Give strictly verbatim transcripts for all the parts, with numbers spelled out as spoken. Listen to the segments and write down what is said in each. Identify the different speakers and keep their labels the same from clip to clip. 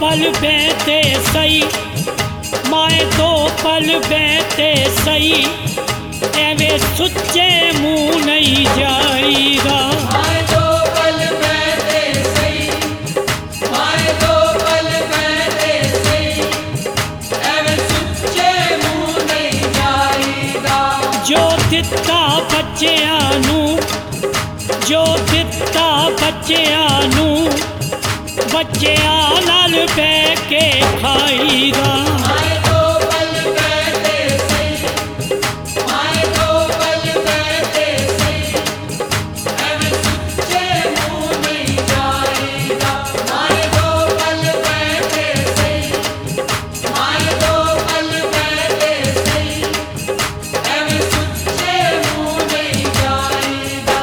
Speaker 1: पल बैठे सही, माए दो पल बैठे सही, एवे सुच्चे मुँह नहीं जाईदा।
Speaker 2: माए दो पल बैठे सही, माए दो पल बैठे सही, एवे सुच्चे मुँह नहीं जाईदा।
Speaker 1: जो दिता बच्चियां नू, जो दिता बच्चियां नू, बच्चियां नाल बैठ के खाईदा।
Speaker 2: माए दो पल बैठे सही, माए दो पल बैठे सही, एवे सुच्चे मुँह नहीं जाईदा। माए दो पल बैठे सही, माए दो पल बैठे सही, एवे सुच्चे मुँह नहीं जाईदा।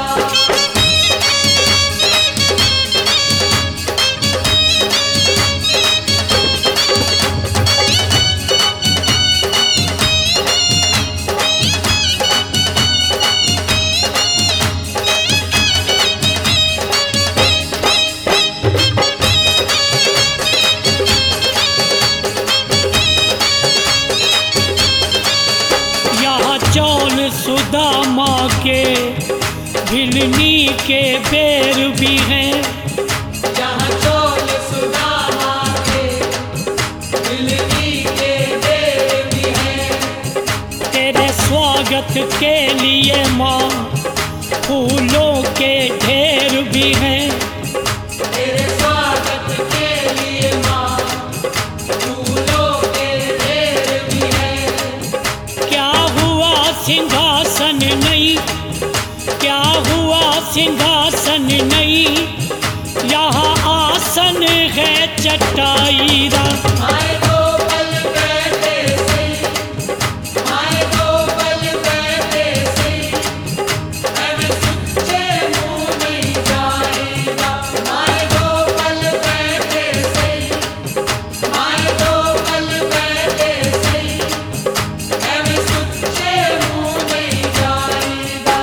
Speaker 1: यहाँ चौल सुदामा के भिलनी के बेर भी हैं,
Speaker 2: जहाँ चौल सुदामा के भिलनी के बेर भी हैं।
Speaker 1: तेरे स्वागत के लिए माँ फूलों के ढेर भी हैं।
Speaker 2: तेरे स्वागत के लिए माँ फूलों के ढेर भी हैं।
Speaker 1: क्या हुआ सिंहासन नहीं, क्या हुआ सिंहासन नहीं, यहाँ आसन है चटाईदा।
Speaker 2: माए दो पल बैठे सही, माए दो पल बैठे सही, एवे सुच्चे मुँह नहीं जाईदा। माए दो पल बैठे सही, माए दो पल बैठे सही, एवे सुच्चे मुँह नहीं जाईदा।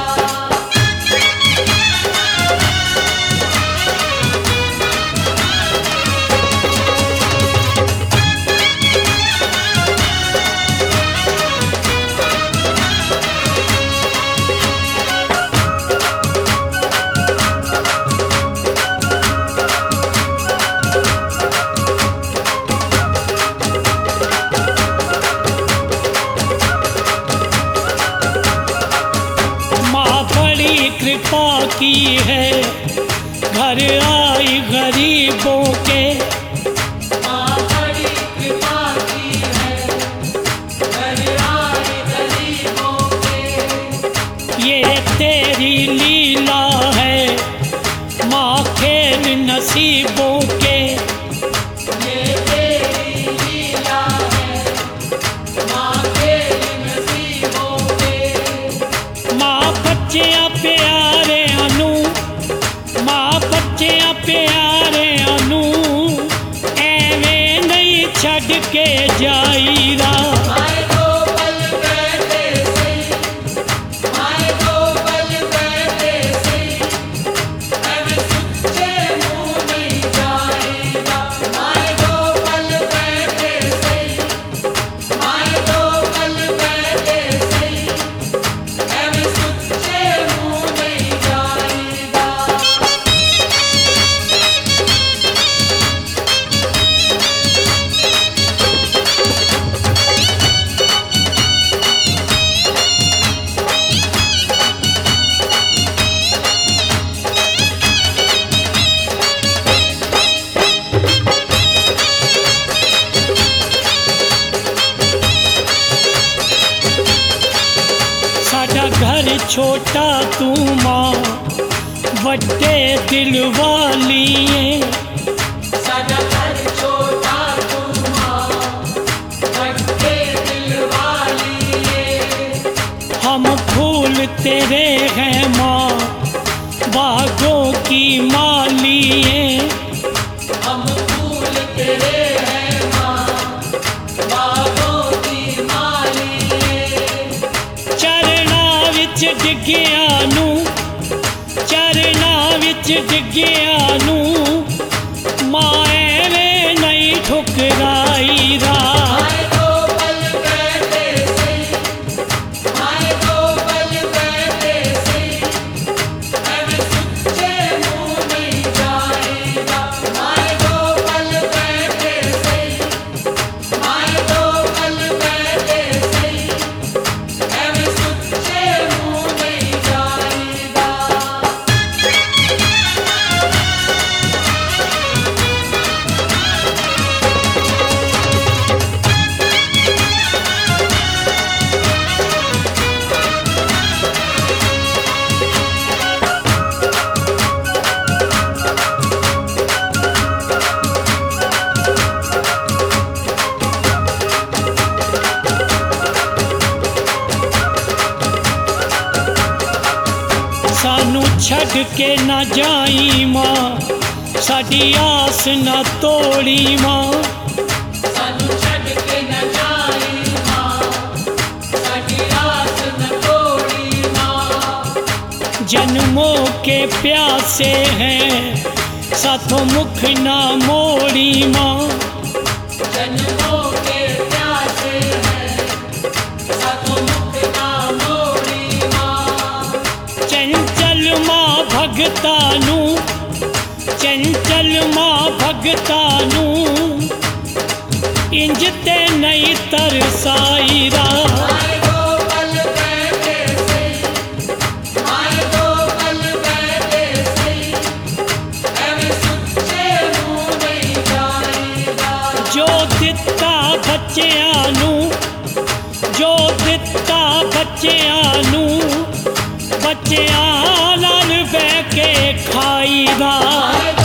Speaker 1: माँ बड़ी कृपा की है, घर आई गरीबों के।
Speaker 2: माँ बड़ी कृपा की है, घर आए गरीबों के।
Speaker 1: ये तेरी लीला है माँ खेल नसीबों के।
Speaker 2: ये तेरी लीला है, माँ खेल नसीबों के।
Speaker 1: माँ बच्चियां प्यारे अनु, माँ बच्चियां प्यारे अनु, एवे नहीं छड़ के जाईदा।
Speaker 2: माए दो पल बैठे सही, माए दो पल बैठे सही, एवे सुच्चे मुँह नहीं जाईदा। माए दो पल बैठे सही, माए दो पल बैठे सही, एवे सुच्चे मुँह नहीं जाईदा।
Speaker 1: साडा घर छोटा तू माँ वड्डे दिल वाली है।
Speaker 2: साडा घर छोटा तू माँ वड्डे दिल वाली है।
Speaker 1: हम फूल तेरे हैं माँ बागों की माली है।
Speaker 2: हम फूल तेरे हैं माँ बागों की माली है।
Speaker 1: चरना विच डिग्गिया नू, चरना विच डिग्गिया नू, माँ एवें नहीं ठुकराई रा।
Speaker 2: माए दो पल बैठे सही, माए दो पल बैठे सही, एवें सुच्चे मुंह नहीं जाएगा। माए दो पल बैठे सही, माए दो पल बैठे सही, एवें सुच्चे मुंह नहीं जाएगा।
Speaker 1: सानू छड़ के ना जाई मां, साडी आस ना तोड़ी मां।
Speaker 2: सानू छड़ के न जाई मां, साडी आस न तोड़ी मां।
Speaker 1: जन्मों के प्यासे हैं, साथों मुख ना मोड़ी मां।
Speaker 2: जन्मों के प्यासे हैं, साथों मुख ना मोड़ी मां।
Speaker 1: चंचल मां भगतानू, चंचल मां भगतानू, इंज ते नहीं तरसाई रा।
Speaker 2: माए दो पल बैठे सही, माए दो पल बैठे सही, एवें सुच्चे मुंह नहीं जाएगा।
Speaker 1: जो दिता बच्चियां नू, जो दिता बच्चियां नू, बच्चियां नाल बह के खाई दा।
Speaker 2: माए